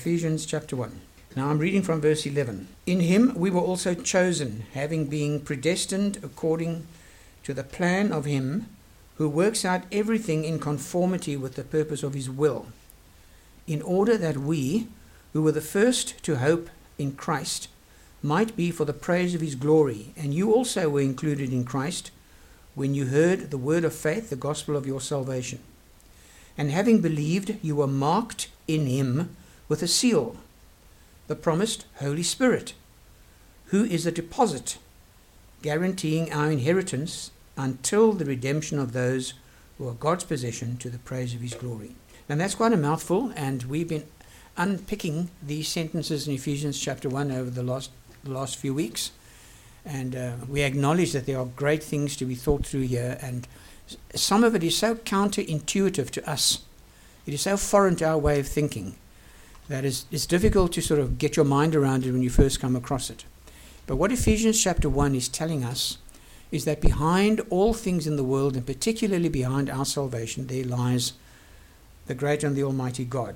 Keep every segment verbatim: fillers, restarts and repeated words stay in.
Ephesians chapter one. Now I'm reading from verse eleven. In him we were also chosen, having been predestined according to the plan of him who works out everything in conformity with the purpose of his will, in order that we, who were the first to hope in Christ, might be for the praise of his glory. And you also were included in Christ when you heard the word of faith, the gospel of your salvation. And having believed, you were marked in him with a seal, the promised Holy Spirit, who is a deposit, guaranteeing our inheritance until the redemption of those who are God's possession to the praise of his glory. Now that's quite a mouthful, and we've been unpicking these sentences in Ephesians chapter one over the last the last few weeks, and uh, we acknowledge that there are great things to be thought through here, and some of it is so counterintuitive to us. It is so foreign to our way of thinking that is, it's difficult to sort of get your mind around it when you first come across it. But what Ephesians chapter one is telling us is that behind all things in the world, and particularly behind our salvation, there lies the great and the almighty God.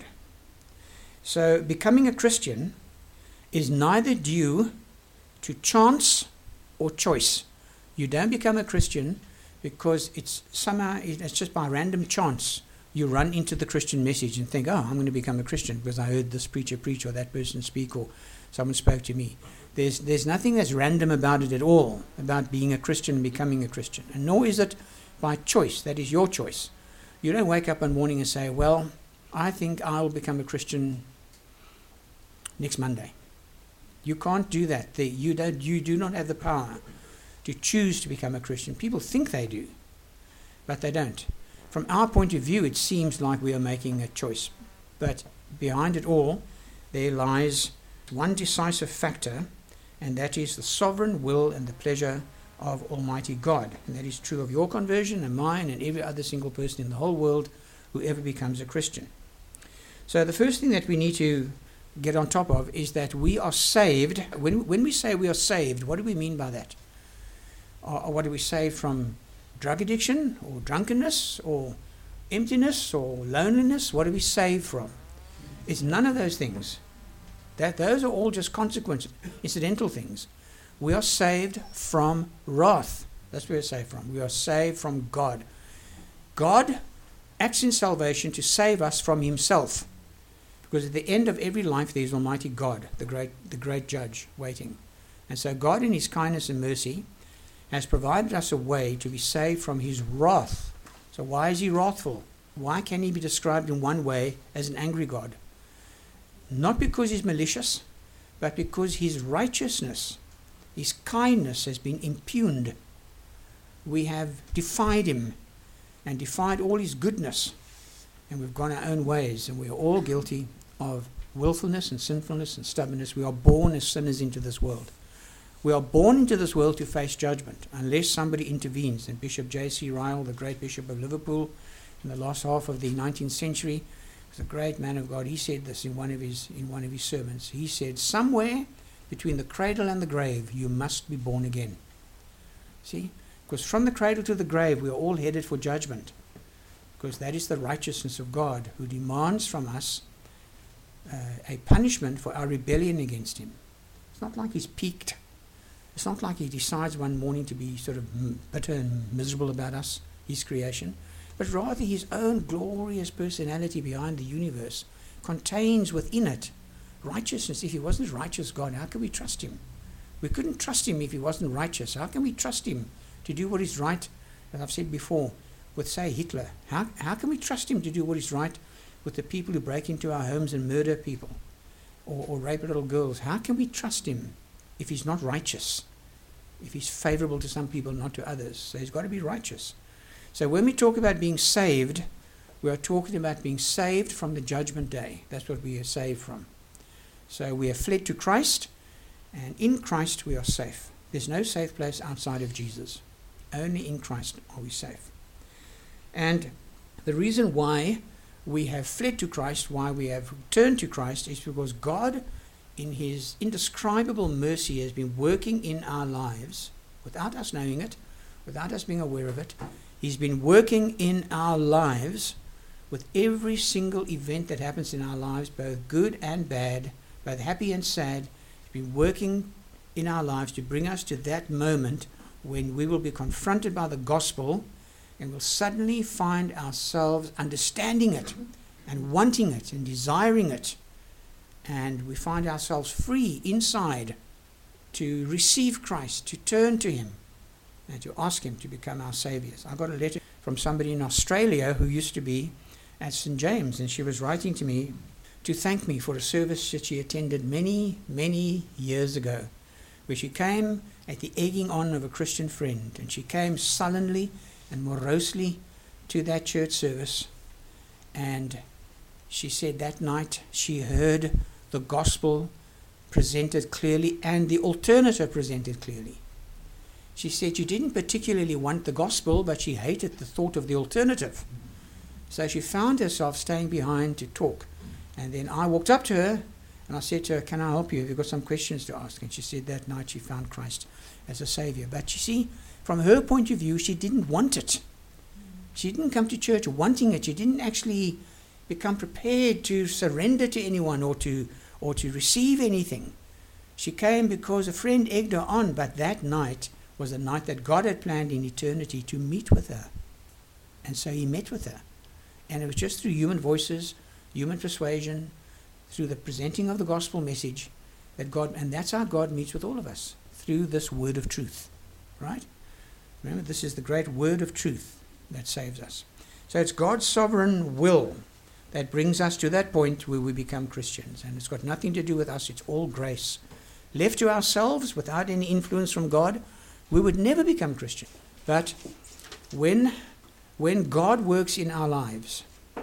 So becoming a Christian is neither due to chance or choice. You don't become a Christian because it's somehow, it's just by random chance you run into the Christian message and think, oh, I'm going to become a Christian because I heard this preacher preach or that person speak or someone spoke to me. There's there's nothing that's random about it at all, about being a Christian and becoming a Christian. And nor is it by choice. That is your choice. You don't wake up one morning and say, well, I think I'll become a Christian next Monday. You can't do that. The, you don't. You do not have the power to choose to become a Christian. People think they do, but they don't. From our point of view, it seems like we are making a choice. But behind it all, there lies one decisive factor, and that is the sovereign will and the pleasure of Almighty God. And that is true of your conversion and mine and every other single person in the whole world who ever becomes a Christian. So the first thing that we need to get on top of is that we are saved. When, when we say we are saved, what do we mean by that? Or, or what do we say from drug addiction or drunkenness or emptiness or loneliness? What are we saved from? It's none of those things. That those are all just consequences, incidental things. We are saved from wrath. That's where we're saved from. We are saved from God. God acts in salvation to save us from himself. Because at the end of every life there is Almighty God, the great the great judge, waiting. And so God in his kindness and mercy has provided us a way to be saved from his wrath. So why is he wrathful? Why can he be described in one way as an angry God? Not because he's malicious, but because his righteousness, his kindness has been impugned. We have defied him and defied all his goodness, and we've gone our own ways, and we are all guilty of willfulness and sinfulness and stubbornness. We are born as sinners into this world. We are born into this world to face judgment unless somebody intervenes. And Bishop J C Ryle, the great Bishop of Liverpool, in the last half of the nineteenth century, was a great man of God. He said this in one of his in one of his sermons. He said, somewhere between the cradle and the grave, you must be born again. See? Because from the cradle to the grave, we are all headed for judgment. Because that is the righteousness of God, who demands from us uh, a punishment for our rebellion against him. It's not like he's piqued. It's not like he decides one morning to be sort of bitter and miserable about us, his creation, but rather his own glorious personality behind the universe contains within it righteousness. If he wasn't righteous God, how can we trust him? We couldn't trust him if he wasn't righteous. How can we trust him to do what is right? As I've said before, with, say, Hitler. How, how can we trust him to do what is right with the people who break into our homes and murder people or, or rape little girls? How can we trust him if he's not righteous, if he's favorable to some people, not to others? So he's got to be righteous. So when we talk about being saved, we are talking about being saved from the judgment day. That's what we are saved from. So we have fled to Christ, and in Christ we are safe. There's no safe place outside of Jesus. Only in Christ are we safe. And the reason why we have fled to Christ, why we have turned to Christ, is because God, in his indescribable mercy, has been working in our lives without us knowing it, without us being aware of it. He's been working in our lives with every single event that happens in our lives, both good and bad, both happy and sad. He's been working in our lives to bring us to that moment when we will be confronted by the gospel and will suddenly find ourselves understanding it and wanting it and desiring it. And we find ourselves free inside to receive Christ, to turn to him, and to ask him to become our saviors. I got a letter from somebody in Australia who used to be at Saint James, and she was writing to me to thank me for a service that she attended many, many years ago, where she came at the egging on of a Christian friend, and she came sullenly and morosely to that church service, and she said that night she heard the gospel presented clearly and the alternative presented clearly. She said she didn't particularly want the gospel, but she hated the thought of the alternative. So she found herself staying behind to talk. And then I walked up to her and I said to her, "Can I help you? Have you got some questions to ask?" And she said that night she found Christ as a savior. But you see, from her point of view, she didn't want it. She didn't come to church wanting it. She didn't actually become prepared to surrender to anyone or to or to receive anything. She came because a friend egged her on, but that night was a night that God had planned in eternity to meet with her. And so he met with her. And it was just through human voices, human persuasion, through the presenting of the gospel message, that God, and that's how God meets with all of us, through this word of truth, right? Remember, this is the great word of truth that saves us. So it's God's sovereign will that brings us to that point where we become Christians. And it's got nothing to do with us. It's all grace. Left to ourselves, without any influence from God, we would never become Christian. But when, when God works in our lives,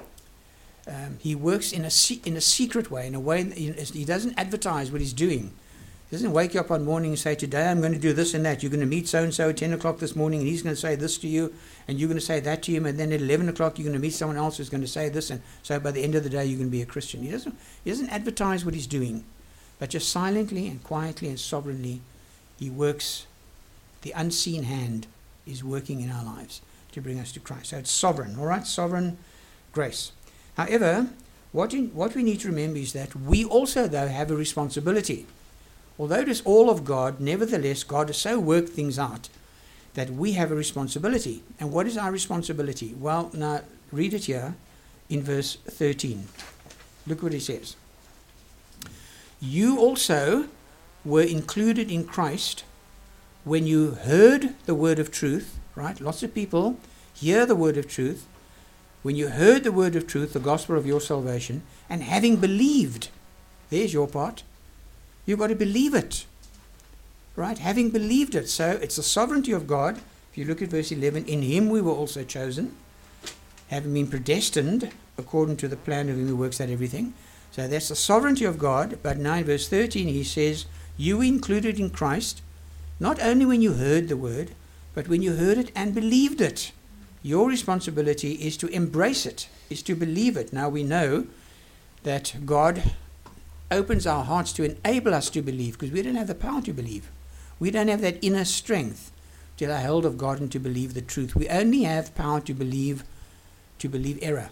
um, he works in a, se- in a secret way, in a way that he, he doesn't advertise what he's doing. He doesn't wake you up one morning and say, "Today I'm going to do this and that. You're going to meet so-and-so at ten o'clock this morning, and he's going to say this to you, and you're going to say that to him, and then at eleven o'clock you're going to meet someone else who's going to say this, and so by the end of the day you're going to be a Christian." He doesn't, he doesn't advertise what he's doing, but just silently and quietly and sovereignly he works. The unseen hand is working in our lives to bring us to Christ. So it's sovereign, all right? Sovereign grace. However, what, in, what we need to remember is that we also, though, have a responsibility. Although it is all of God, nevertheless, God has so worked things out that we have a responsibility. And what is our responsibility? Well, now, read it here in verse thirteen. Look what it says. "You also were included in Christ when you heard the word of truth," right? Lots of people hear the word of truth. "When you heard the word of truth, the gospel of your salvation, and having believed," there's your part. You've got to believe it, right? Having believed it. So it's the sovereignty of God. If you look at verse eleven, "In him we were also chosen, having been predestined according to the plan of him who works out everything." So that's the sovereignty of God. But now in verse thirteen he says, "You were included in Christ, not only when you heard the word, but when you heard it and believed it." Your responsibility is to embrace it, is to believe it. Now we know that God opens our hearts to enable us to believe, because we don't have the power to believe. We don't have that inner strength to lay hold of God and to believe the truth. We only have power to believe, to believe error.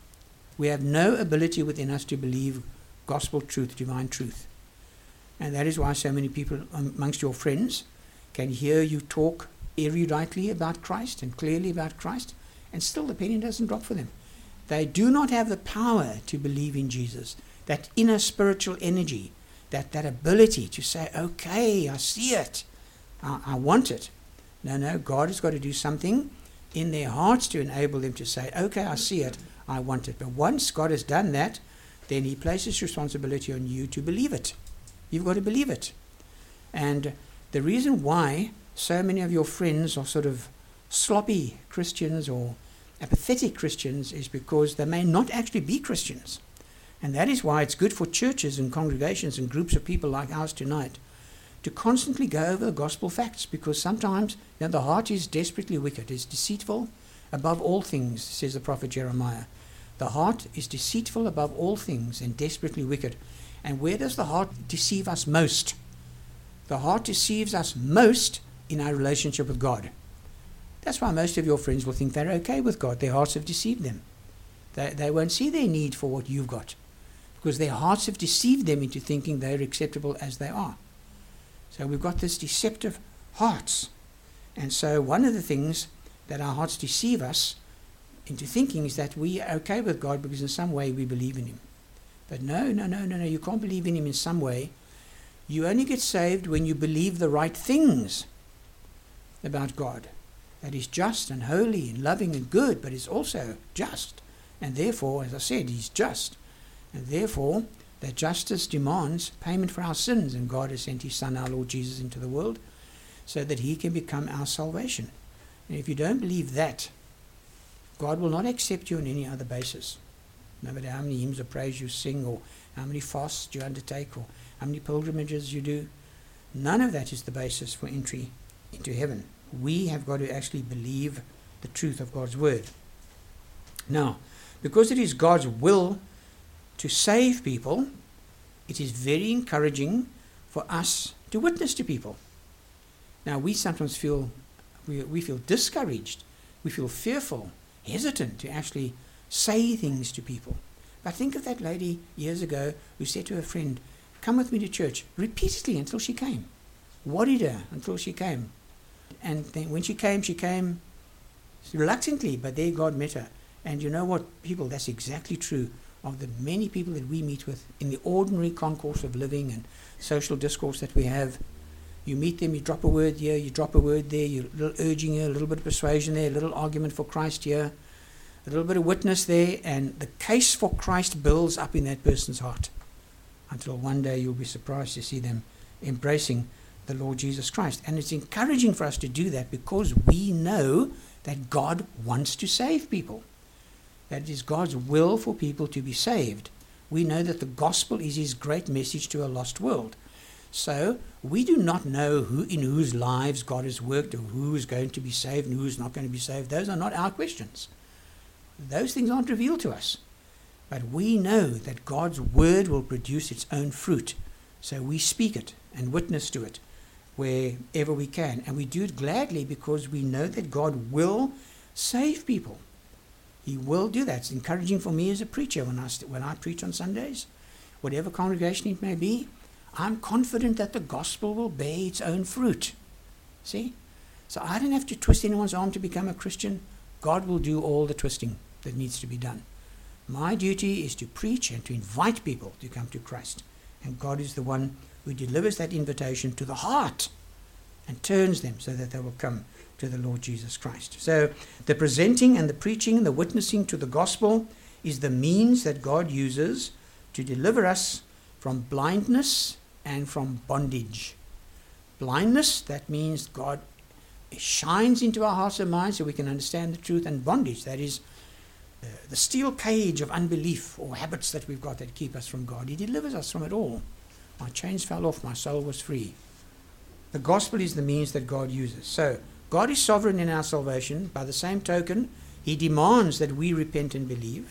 We have no ability within us to believe gospel truth, divine truth. And that is why so many people amongst your friends can hear you talk eruditely about Christ and clearly about Christ, and still the penny doesn't drop for them. They do not have the power to believe in Jesus, that inner spiritual energy, that, that ability to say, "Okay, I see it, I, I want it." No, no, God has got to do something in their hearts to enable them to say, "Okay, I see it, I want it." But once God has done that, then he places responsibility on you to believe it. You've got to believe it. And the reason why so many of your friends are sort of sloppy Christians or apathetic Christians is because they may not actually be Christians. And that is why it's good for churches and congregations and groups of people like ours tonight to constantly go over the gospel facts, because sometimes, you know, the heart is desperately wicked. It's deceitful above all things, says the prophet Jeremiah. The heart is deceitful above all things and desperately wicked. And where does the heart deceive us most? The heart deceives us most in our relationship with God. That's why most of your friends will think they're okay with God. Their hearts have deceived them. They, they won't see their need for what you've got, because their hearts have deceived them into thinking they're acceptable as they are. So we've got this deceptive hearts. And so one of the things that our hearts deceive us into thinking is that we are okay with God because in some way we believe in him. But no, no, no, no, no, you can't believe in him in some way. You only get saved when you believe the right things about God. That he's just and holy and loving and good, but he's also just. And therefore, as I said, he's just. And therefore, that justice demands payment for our sins. And God has sent his Son, our Lord Jesus, into the world so that he can become our salvation. And if you don't believe that, God will not accept you on any other basis. No matter how many hymns of praise you sing, or how many fasts you undertake, or how many pilgrimages you do, none of that is the basis for entry into heaven. We have got to actually believe the truth of God's word. Now, because it is God's will to save people, it is very encouraging for us to witness to people. Now, we sometimes feel we, we feel discouraged, we feel fearful, hesitant to actually say things to people. But think of that lady years ago who said to her friend, "Come with me to church," repeatedly until she came. Worried her until she came. And then when she came, she came reluctantly, but there God met her. And you know what, people, that's exactly true of the many people that we meet with in the ordinary concourse of living and social discourse that we have. You meet them, you drop a word here, you drop a word there, you're a little urging here, a little bit of persuasion there, a little argument for Christ here, a little bit of witness there, and the case for Christ builds up in that person's heart until one day you'll be surprised to see them embracing the Lord Jesus Christ. And it's encouraging for us to do that because we know that God wants to save people. That it is God's will for people to be saved. We know that the gospel is his great message to a lost world. So we do not know who in whose lives God has worked, or who is going to be saved and who is not going to be saved. Those are not our questions. Those things aren't revealed to us. But we know that God's word will produce its own fruit. So we speak it and witness to it wherever we can. And we do it gladly because we know that God will save people. He will do that. It's encouraging for me as a preacher when I, when I preach on Sundays, whatever congregation it may be. I'm confident that the gospel will bear its own fruit. See? So I don't have to twist anyone's arm to become a Christian. God will do all the twisting that needs to be done. My duty is to preach and to invite people to come to Christ. And God is the one who delivers that invitation to the heart and turns them so that they will come to the Lord Jesus Christ. So the presenting and the preaching and the witnessing to the gospel is the means that God uses to deliver us from blindness and from bondage. Blindness, that means God shines into our hearts and minds so we can understand the truth, and bondage, that is uh, the steel cage of unbelief or habits that we've got that keep us from God. He delivers us from it all. My chains fell off, my soul was free. The gospel is the means that God uses. So God is sovereign in our salvation. By the same token, he demands that we repent and believe.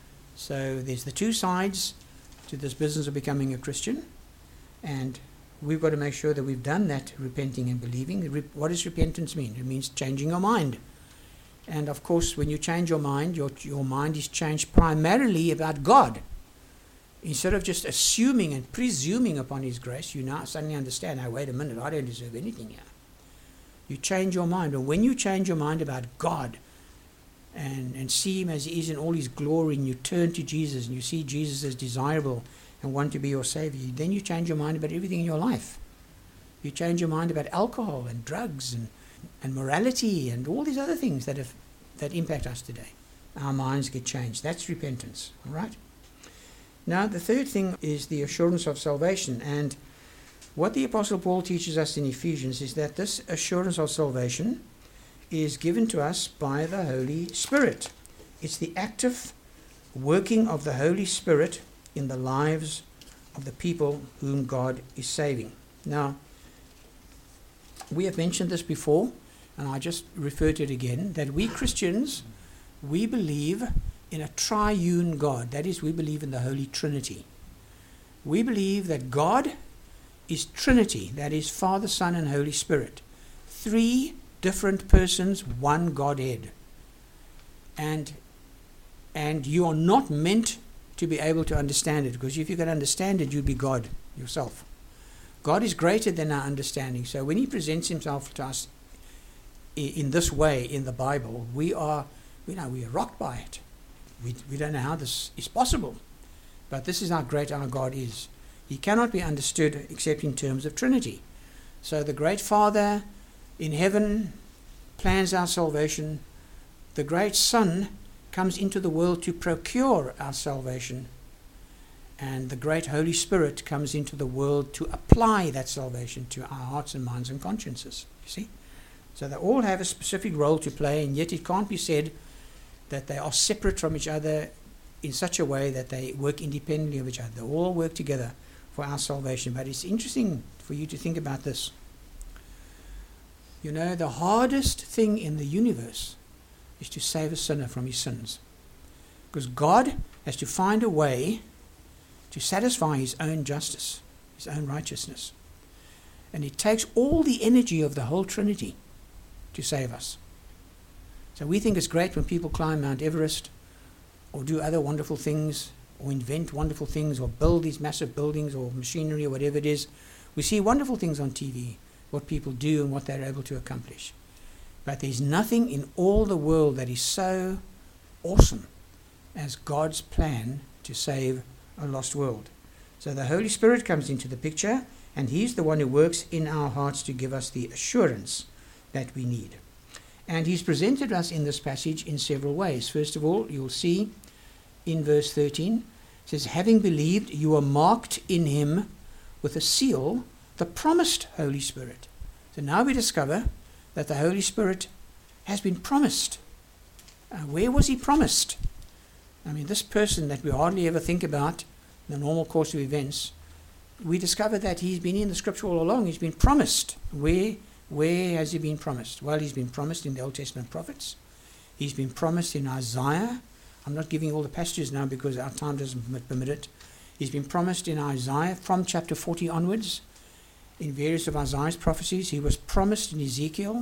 So there's the two sides to this business of becoming a Christian, and we've got to make sure that we've done that repenting and believing. What does repentance mean? It means changing your mind. And of course, when you change your mind, your, your mind is changed primarily about God. Instead of just assuming and presuming upon his grace, you now suddenly understand, now wait a minute, I don't deserve anything here. You change your mind. And when you change your mind about God and, and see him as he is in all his glory, and you turn to Jesus and you see Jesus as desirable and want to be your Savior, then you change your mind about everything in your life. You change your mind about alcohol and drugs and, and morality and all these other things that have that impact us today. Our minds get changed. That's repentance. All right? Now, the third thing is the assurance of salvation. And what the Apostle Paul teaches us in Ephesians is that this assurance of salvation is given to us by the Holy Spirit. It's the active working of the Holy Spirit in the lives of the people whom God is saving. Now, we have mentioned this before, and I just refer to it again, that we Christians, we believe in a triune God. That is, we believe in the Holy Trinity. We believe that God is Trinity, that is Father, Son, and Holy Spirit. Three different persons, one Godhead. And And you are not meant to be able to understand it, because if you can understand it, you'd be God yourself. God is greater than our understanding. So when he presents himself to us in, in this way in the Bible, we are, you know, we are rocked by it. We, we don't know how this is possible. But this is how great our God is. He cannot be understood except in terms of Trinity. So the great Father in heaven plans our salvation. The great Son comes into the world to procure our salvation. And the great Holy Spirit comes into the world to apply that salvation to our hearts and minds and consciences. You see? So they all have a specific role to play, and yet it can't be said that they are separate from each other in such a way that they work independently of each other. They all work together for our salvation. But it's interesting for you to think about this. You know, the hardest thing in the universe is to save a sinner from his sins. Because God has to find a way to satisfy his own justice, his own righteousness. And it takes all the energy of the whole Trinity to save us. So we think it's great when people climb Mount Everest or do other wonderful things or invent wonderful things or build these massive buildings or machinery or whatever it is. We see wonderful things on T V, what people do and what they're able to accomplish. But there's nothing in all the world that is so awesome as God's plan to save a lost world. So the Holy Spirit comes into the picture, and he's the one who works in our hearts to give us the assurance that we need. And he's presented us in this passage in several ways. First of all, you'll see in verse thirteen, it says, having believed, you are marked in him with a seal, the promised Holy Spirit. So now we discover that the Holy Spirit has been promised. Uh, where was he promised? I mean, this person that we hardly ever think about in the normal course of events, we discover that he's been in the scripture all along. He's been promised. Where, where has he been promised? Well, he's been promised in the Old Testament prophets. He's been promised in Isaiah. I'm not giving all the passages now because our time doesn't permit it. He's been promised in Isaiah from chapter forty onwards. In various of Isaiah's prophecies, he was promised in Ezekiel.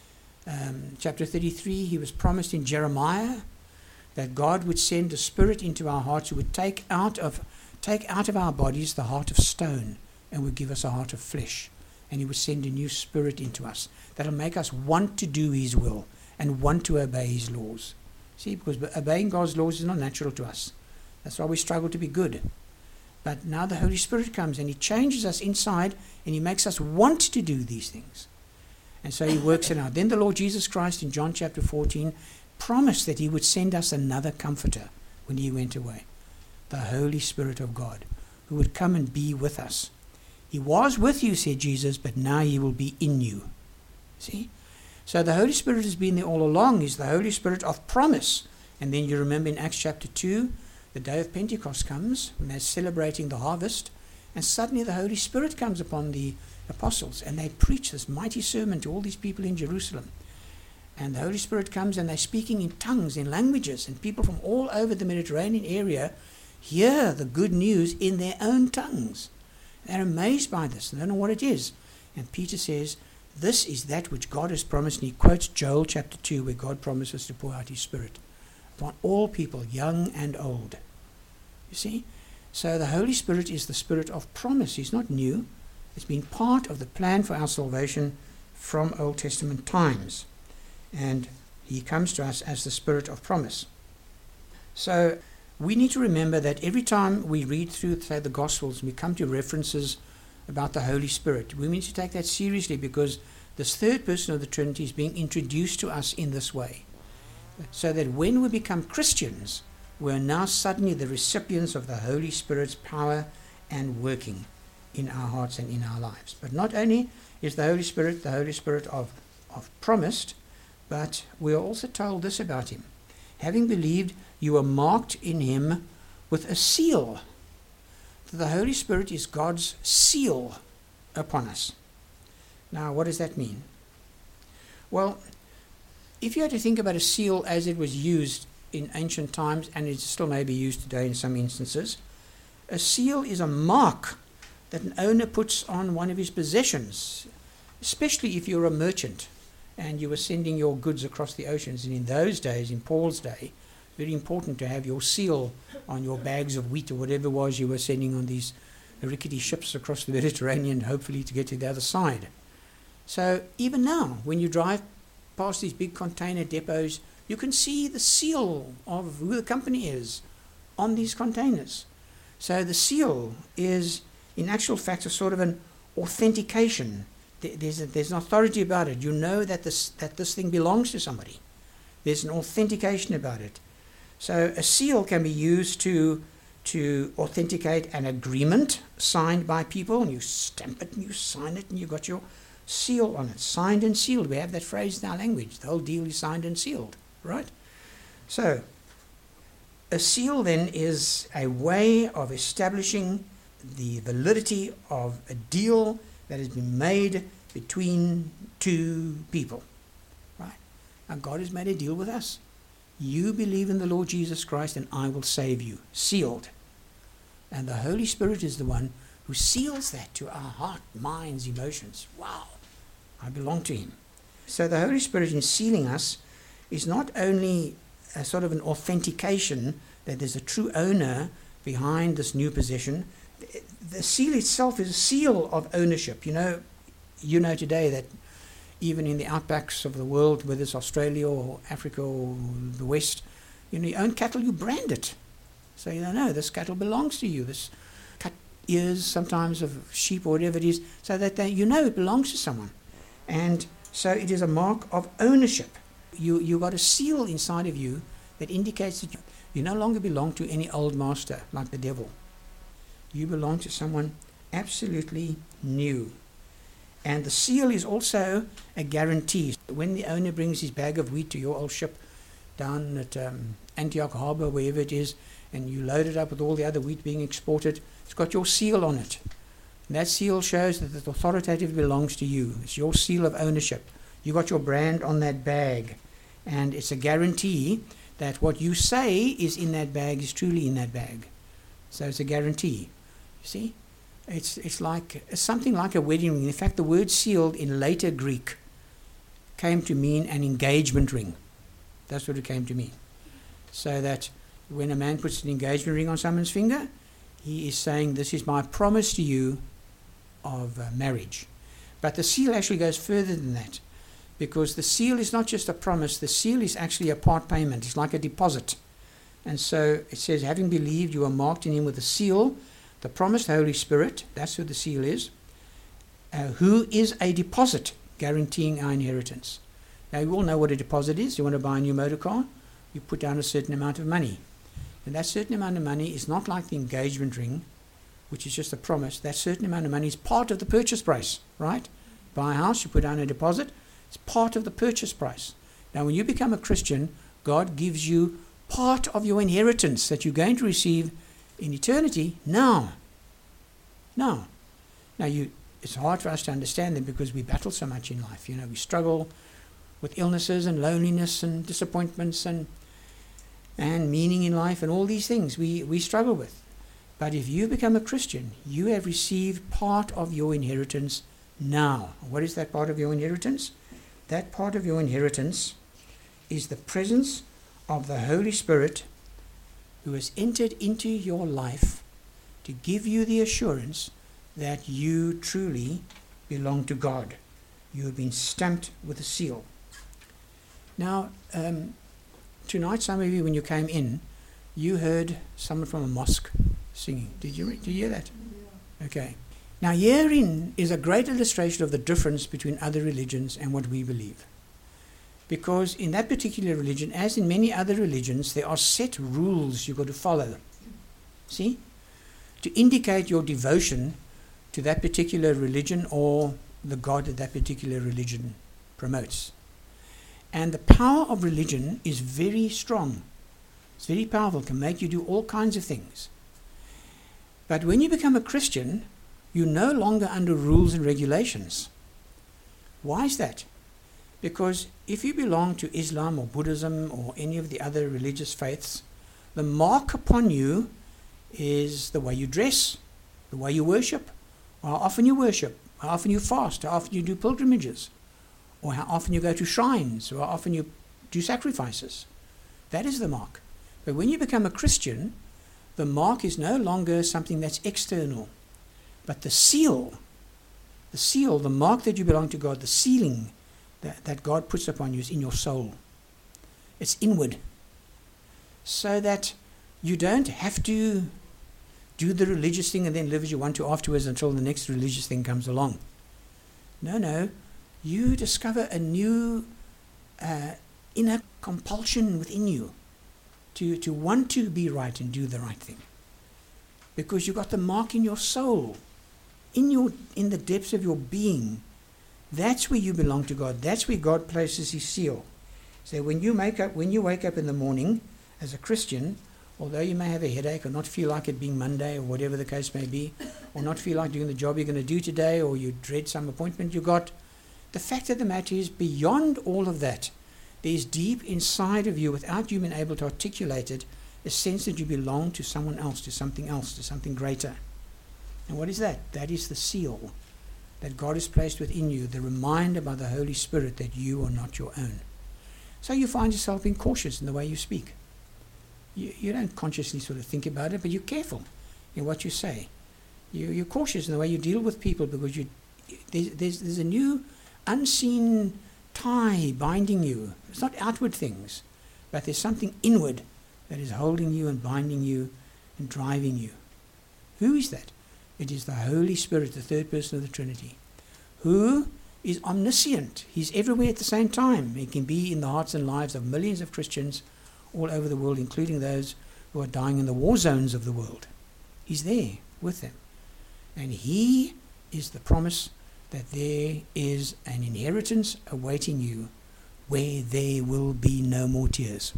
Um, chapter thirty-three, he was promised in Jeremiah that God would send a spirit into our hearts who would take out of take out of our bodies the heart of stone and would give us a heart of flesh. And he would send a new spirit into us that will make us want to do his will and want to obey his laws. See, because obeying God's laws is not natural to us. That's why we struggle to be good. But now the Holy Spirit comes and he changes us inside and he makes us want to do these things. And so he works it out. Then the Lord Jesus Christ in John chapter fourteen promised that he would send us another comforter when he went away, the Holy Spirit of God, who would come and be with us. He was with you, said Jesus, but now he will be in you. See? So the Holy Spirit has been there all along. He's the Holy Spirit of promise. And then you remember in Acts chapter two, the day of Pentecost comes, when they're celebrating the harvest, and suddenly the Holy Spirit comes upon the apostles, and they preach this mighty sermon to all these people in Jerusalem. And the Holy Spirit comes, and they're speaking in tongues, in languages, and people from all over the Mediterranean area hear the good news in their own tongues. They're amazed by this. They don't know what it is. And Peter says, this is that which God has promised. And he quotes Joel chapter two, where God promises to pour out his Spirit upon all people, young and old. You see? So the Holy Spirit is the Spirit of promise. He's not new. It's been part of the plan for our salvation from Old Testament times. And he comes to us as the Spirit of promise. So we need to remember that every time we read through, say, the Gospels, and we come to references about the Holy Spirit, we need to take that seriously, because this third person of the Trinity is being introduced to us in this way. So that when we become Christians, we are now suddenly the recipients of the Holy Spirit's power and working in our hearts and in our lives. But not only is the Holy Spirit the Holy Spirit of, of promised, but we are also told this about him. Having believed, you are marked in him with a seal. The Holy Spirit is God's seal upon us. Now, what does that mean? Well, if you had to think about a seal as it was used in ancient times, and it still may be used today in some instances, a seal is a mark that an owner puts on one of his possessions, especially if you're a merchant and you were sending your goods across the oceans. And in those days, in Paul's day, very important to have your seal on your bags of wheat or whatever it was you were sending on these rickety ships across the Mediterranean, hopefully to get to the other side. So even now, when you drive past these big container depots, you can see the seal of who the company is on these containers. So the seal is, in actual fact, a sort of an authentication. There's, a, there's an authority about it. You know that this, that this thing belongs to somebody. There's an authentication about it. So a seal can be used to to authenticate an agreement signed by people, and you stamp it and you sign it and you got your seal on it, signed and sealed. We have that phrase in our language. The whole deal is signed and sealed, right? So a seal then is a way of establishing the validity of a deal that has been made between two people, right? Now God has made a deal with us. You believe in the Lord Jesus Christ and I will save you. Sealed. And the Holy Spirit is the one who seals that to our heart, minds, emotions. Wow, I belong to him. So the Holy Spirit in sealing us is not only a sort of an authentication that there's a true owner behind this new possession. The seal itself is a seal of ownership. You know, you know today that even in the outbacks of the world, whether it's Australia or Africa or the West, you know, you own cattle, you brand it. So you don't know, this cattle belongs to you. This cut ears sometimes of sheep or whatever it is, so that they, you know it belongs to someone. And so it is a mark of ownership. You you got a seal inside of you that indicates that you, you no longer belong to any old master like the devil. You belong to someone absolutely new. And the seal is also a guarantee. When the owner brings his bag of wheat to your old ship down at um, Antioch Harbour, wherever it is, and you load it up with all the other wheat being exported, it's got your seal on it. And that seal shows that it authoritatively belongs to you. It's your seal of ownership. You got your brand on that bag. And it's a guarantee that what you say is in that bag is truly in that bag. So it's a guarantee. You see? It's it's like it's something like a wedding ring. In fact, the word sealed in later Greek came to mean an engagement ring. That's what it came to mean. So that when a man puts an engagement ring on someone's finger, he is saying, this is my promise to you of uh, marriage. But the seal actually goes further than that, because the seal is not just a promise. The seal is actually a part payment. It's like a deposit. And so it says, having believed, you are marked in him with a seal, the promised Holy Spirit. That's who the seal is, uh, who is a deposit guaranteeing our inheritance. Now, you all know what a deposit is. You want to buy a new motor car, you put down a certain amount of money. And that certain amount of money is not like the engagement ring, which is just a promise. That certain amount of money is part of the purchase price, right? Buy a house, you put down a deposit. It's part of the purchase price. Now, when you become a Christian, God gives you part of your inheritance that you're going to receive in eternity now. Now. Now, you, it's hard for us to understand them because we battle so much in life. You know, we struggle with illnesses and loneliness and disappointments and and meaning in life and all these things we, we struggle with. But if you become a Christian, you have received part of your inheritance now. What is that part of your inheritance? That part of your inheritance is the presence of the Holy Spirit who has entered into your life to give you the assurance that you truly belong to God. You have been stamped with a seal. Now, um, tonight, some of you, when you came in, you heard someone from a mosque singing. Did you, did you hear that? Yeah. Okay. Now, herein is a great illustration of the difference between other religions and what we believe. Because in that particular religion, as in many other religions, there are set rules you've got to follow. See? To indicate your devotion to that particular religion or the God that that particular religion promotes. And the power of religion is very strong. It's very powerful. It can make you do all kinds of things. But when you become a Christian, you're no longer under rules and regulations. Why is that? Because if you belong to Islam or Buddhism or any of the other religious faiths, the mark upon you is the way you dress, the way you worship, how often you worship, how often you fast, how often you do pilgrimages, or how often you go to shrines, or how often you do sacrifices. That is the mark. But when you become a Christian, the mark is no longer something that's external, but the seal, the seal, the mark that you belong to God, the sealing that, that God puts upon you is in your soul. It's inward. So that you don't have to do the religious thing and then live as you want to afterwards until the next religious thing comes along. No, no. You discover a new uh, inner compulsion within you to, to want to be right and do the right thing. Because you've got the mark in your soul, in your in the depths of your being. That's where you belong to God. That's where God places his seal. So when you make up, when you wake up in the morning as a Christian, although you may have a headache or not feel like it being Monday or whatever the case may be, or not feel like doing the job you're going to do today, or you dread some appointment you got, the fact of the matter is, beyond all of that, there's deep inside of you, without you being able to articulate it, a sense that you belong to someone else, to something else, to something greater. And what is that? That is the seal that God has placed within you, the reminder by the Holy Spirit that you are not your own. So you find yourself being cautious in the way you speak. You, you don't consciously sort of think about it, but you're careful in what you say. You, you're cautious in the way you deal with people, because you, there's, there's, there's a new unseen tie binding you. It's not outward things, but there's something inward that is holding you and binding you and driving you. Who is that? It is the Holy Spirit, the third person of the Trinity, who is omniscient. He's everywhere at the same time. He can be in the hearts and lives of millions of Christians all over the world, including those who are dying in the war zones of the world. He's there with them. And he is the promise that there is an inheritance awaiting you where there will be no more tears,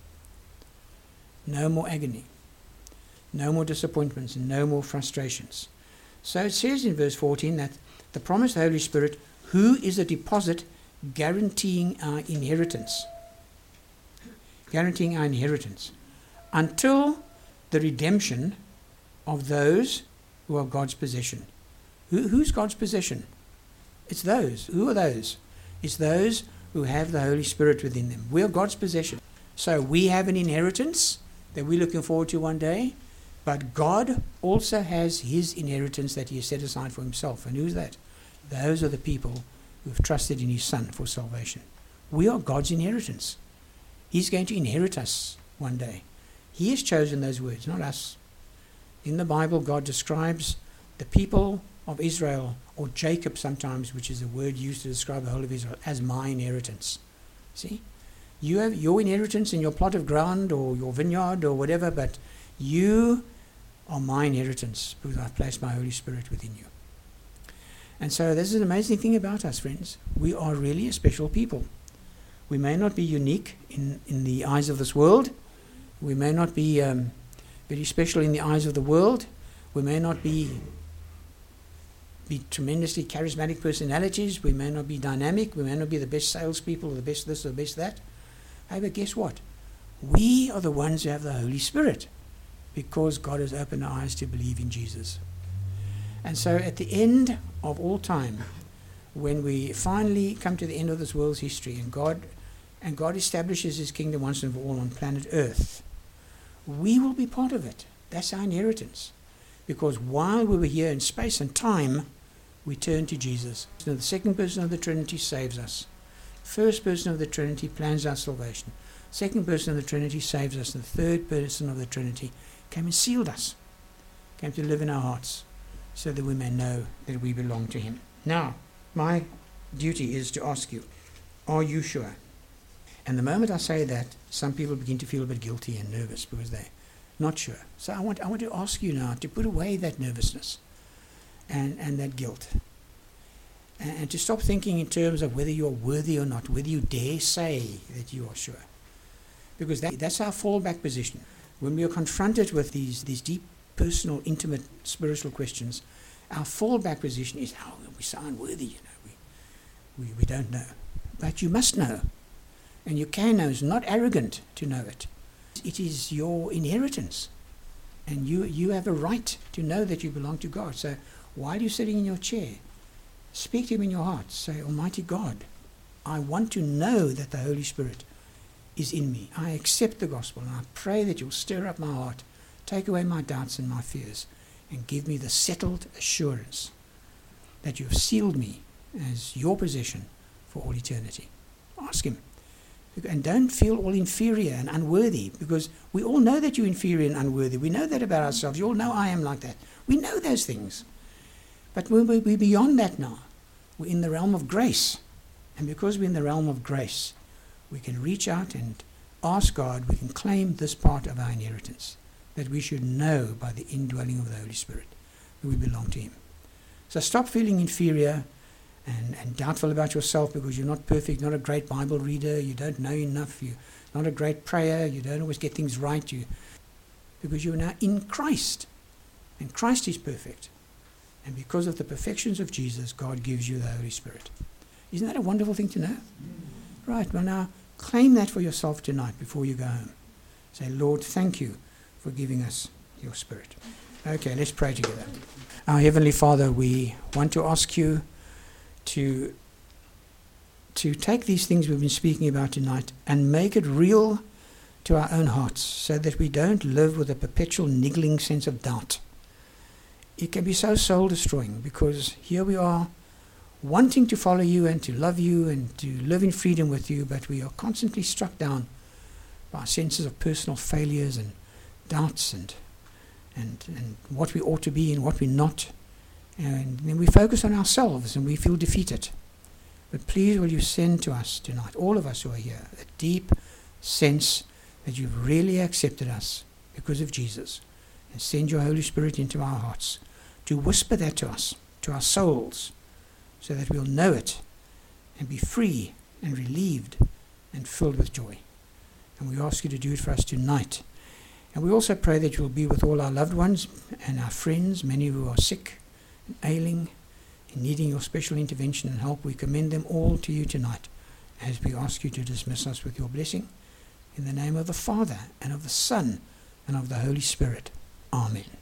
no more agony, no more disappointments, and no more frustrations. So it says in verse fourteen that the promised Holy Spirit, who is a deposit guaranteeing our inheritance, guaranteeing our inheritance until the redemption of those who are God's possession. Who, who's God's possession? It's those. Who are those? It's those who have the Holy Spirit within them. We are God's possession. So we have an inheritance that we're looking forward to one day, but God also has his inheritance that he has set aside for himself. And who's that? Those are the people who have trusted in his Son for salvation. We are God's inheritance. He's going to inherit us one day. He has chosen those words, not us. In the Bible, God describes the people of Israel, or Jacob sometimes, which is a word used to describe the whole of Israel, as my inheritance. See? You have your inheritance in your plot of ground or your vineyard or whatever, but you are my inheritance because I've placed my Holy Spirit within you. And so this is an amazing thing about us, friends. We are really a special people. We may not be unique in, in the eyes of this world. We may not be um, very special in the eyes of the world. We may not be be tremendously charismatic personalities. We may not be dynamic. We may not be the best salespeople or the best this or the best that. However, guess what? We are the ones who have the Holy Spirit because God has opened our eyes to believe in Jesus. And so at the end of all time, when we finally come to the end of this world's history and God and God establishes his kingdom once and for all on planet Earth, we will be part of it. That's our inheritance. Because while we were here in space and time, we turn to Jesus. So the second person of the Trinity saves us. First person of the Trinity plans our salvation. Second person of the Trinity saves us. And the third person of the Trinity came and sealed us, came to live in our hearts, so that we may know that we belong to him. Now, my duty is to ask you, are you sure? And the moment I say that, some people begin to feel a bit guilty and nervous because they're not sure. So I want I want to ask you now to put away that nervousness and, and that guilt. And, and to stop thinking in terms of whether you're worthy or not, whether you dare say that you are sure. Because that, that's our fallback position. When we are confronted with these, these deep, personal, intimate, spiritual questions, our fallback position is, oh, we sound worthy, you know. We, we, we don't know. But you must know. And you can know. It's not arrogant to know it. It is your inheritance. And you, you have a right to know that you belong to God. So while you're sitting in your chair, speak to him in your heart. Say, Almighty God, I want to know that the Holy Spirit is in me. I accept the gospel, and I pray that you'll stir up my heart, take away my doubts and my fears, and give me the settled assurance that you've sealed me as your possession for all eternity. Ask him. And don't feel all inferior and unworthy, because we all know that you're inferior and unworthy. We know that about ourselves. You all know I am like that. We know those things. But we're beyond that now. We're in the realm of grace. And because we're in the realm of grace, we can reach out and ask God, we can claim this part of our inheritance, that we should know by the indwelling of the Holy Spirit that we belong to him. So stop feeling inferior and, and doubtful about yourself because you're not perfect, not a great Bible reader, you don't know enough, you're not a great prayer, you don't always get things right, you, because you're now in Christ. And Christ is perfect. And because of the perfections of Jesus, God gives you the Holy Spirit. Isn't that a wonderful thing to know? Right, well now, claim that for yourself tonight before you go home. Say, Lord, thank you for giving us your Spirit. Okay, let's pray together. Our Heavenly Father, we want to ask you to, to take these things we've been speaking about tonight and make it real to our own hearts so that we don't live with a perpetual niggling sense of doubt. It can be so soul-destroying because here we are wanting to follow you and to love you and to live in freedom with you, but we are constantly struck down by senses of personal failures and doubts and and and what we ought to be and what we're not. And then we focus on ourselves and we feel defeated. But please will you send to us tonight, all of us who are here, a deep sense that you've really accepted us because of Jesus, and send your Holy Spirit into our hearts to whisper that to us, to our souls, so that we'll know it and be free and relieved and filled with joy. And we ask you to do it for us tonight. And we also pray that you'll be with all our loved ones and our friends, many who are sick and ailing and needing your special intervention and help. We commend them all to you tonight as we ask you to dismiss us with your blessing. In the name of the Father and of the Son and of the Holy Spirit. Amen.